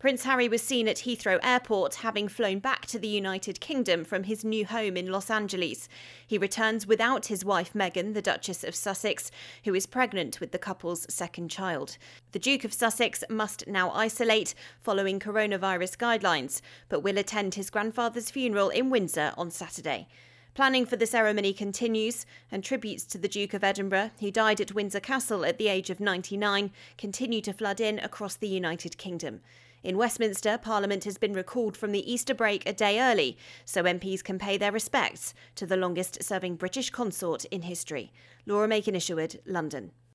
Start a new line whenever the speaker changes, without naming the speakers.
Prince Harry was seen at Heathrow Airport, having flown back to the United Kingdom from his new home in Los Angeles. He returns without his wife Meghan, the Duchess of Sussex, who is pregnant with the couple's second child. The Duke of Sussex must now isolate following coronavirus guidelines, but will attend his grandfather's funeral in Windsor on Saturday. Planning for the ceremony continues, and tributes to the Duke of Edinburgh, who died at Windsor Castle at the age of 99, continue to flood in across the United Kingdom. In Westminster, Parliament has been recalled from the Easter break a day early, so MPs can pay their respects to the longest-serving British consort in history. Laura Macon-Isherwood, London.